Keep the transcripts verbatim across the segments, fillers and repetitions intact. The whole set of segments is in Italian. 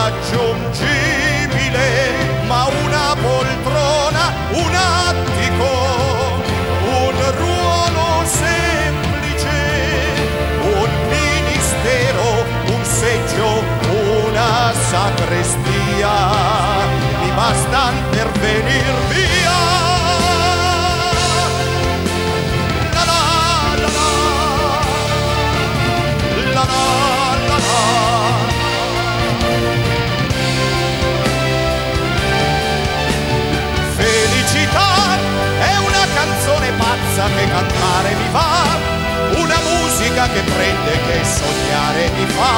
irraggiungibile, ma una poltrona, un attico, un ruolo semplice, un ministero, un seggio, una sacrestia, mi bastan per venir via. La la la la, la la la la. Felicità è una canzone pazza che cantare mi va, una musica che prende che sognare mi fa.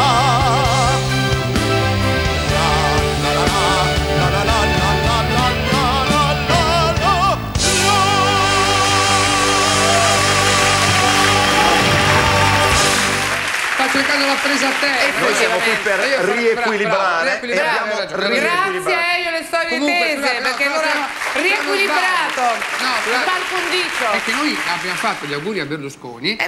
La la la la la la la la la la la la. Sta cercando la presa a te. Noi siamo qui per riequilibrare e abbiamo riequilibrato. Grazie, io le storie Comunque, tese, scusate, perché no, allora no, riequilibrato, No, il mal condicio. è che noi abbiamo fatto gli auguri a Berlusconi Eh